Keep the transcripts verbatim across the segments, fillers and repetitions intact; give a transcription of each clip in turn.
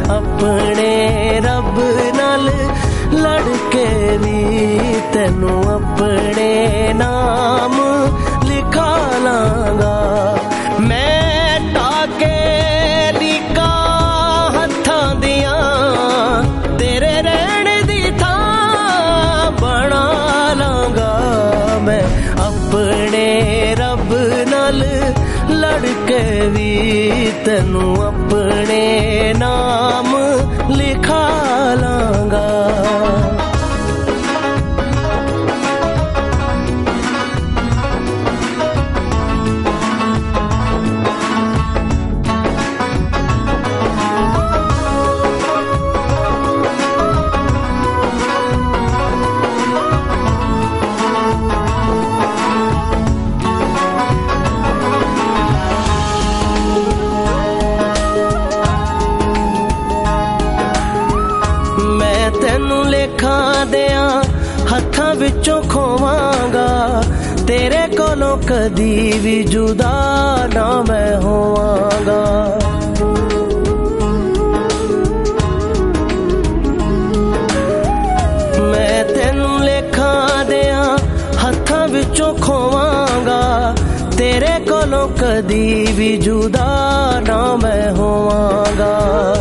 अपने रब नाल लड़ के भी तेनू अपने नाम लिखा लांगा। मैं टाके लिका हत्थां दियां तेरे रहने दी थां बना लांगा। मैं अपने रब नाल लड़ के भी तेनू अपने नाम लिखा लांगा। लेखा दिया हत्थां विचों खोवांगा तेरे कोलों कदी भी जुदा ना मैं होवांगा। मैं तेनू लेखा दिया हत्थां विचों खोवांगा तेरे कोलों कदी भी जुदा ना मैं होवांगा।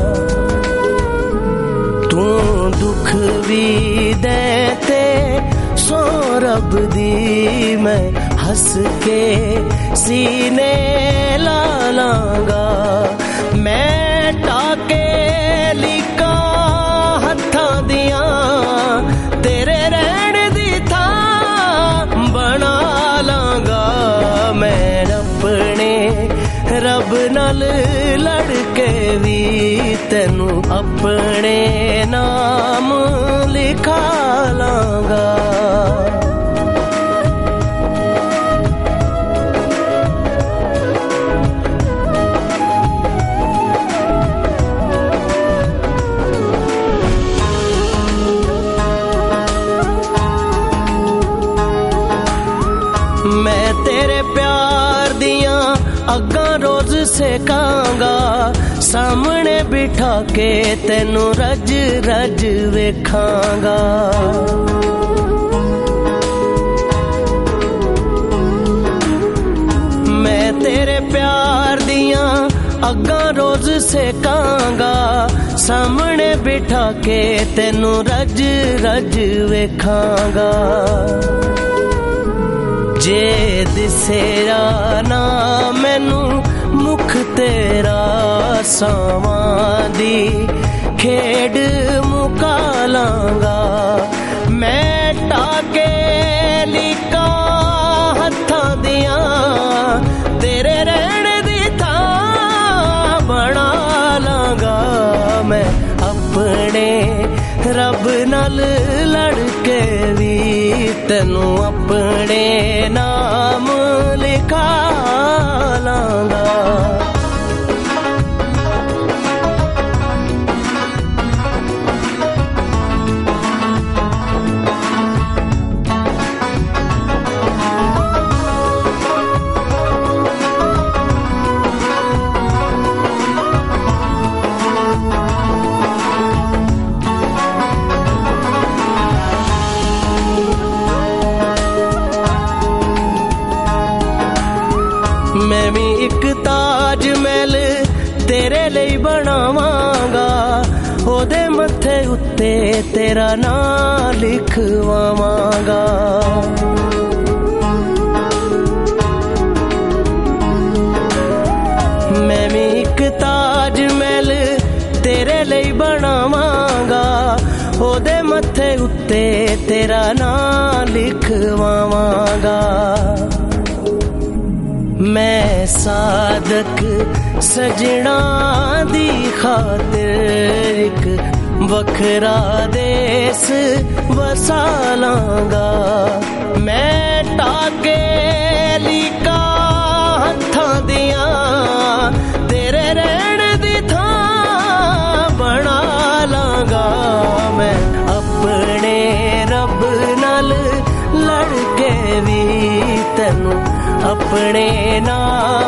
तू दुख भी दे ते सो रब दी मैं हंस के सीने ला लांगा। मैं टाके लिका हत्थां दियां तेरे रहने दी थां बना लांगा। मैं अपने रब नाल लड़ के भी तेनू अपने नाम लिखा लांगा। मैं तेरे प्यार दियां अग्गां रोज सेकांगा सामने बिठा के तेनू रज रज वेखांगा। मैं तेरे प्यार दियां अग्गां रोज सेकांगा सामने बिठा के तेनू रज रज वेखांगा। जे दिसेरा ना मैनू मुख तेरा सावां दी खेड मुका लांगा। मैं टाके लिका हत्थां दियां तेरे रहने दी थां बना लांगा। मैं अपने रब नाल लड़ के भी तेनू अपने नाम लिखा लांगा। मैं भी एक ताज महल तेरे लिए बनावांगा ओदे मथे उत्ते तेरा नाम लिखवावांगा। मैं भी एक ताज महल तेरे लिए बनावांगा ओदे मथे उत्ते तेरा नाम लिखवावांगा। मैं सादक सजना दी खातिर एक वखरा देस वसा लांगा। मैं टाके लिका हत्थां दियां तेरे रहने दी थां बना लांगा। मैं अपने रब नाल लड़ के भी तेनू अपने नाम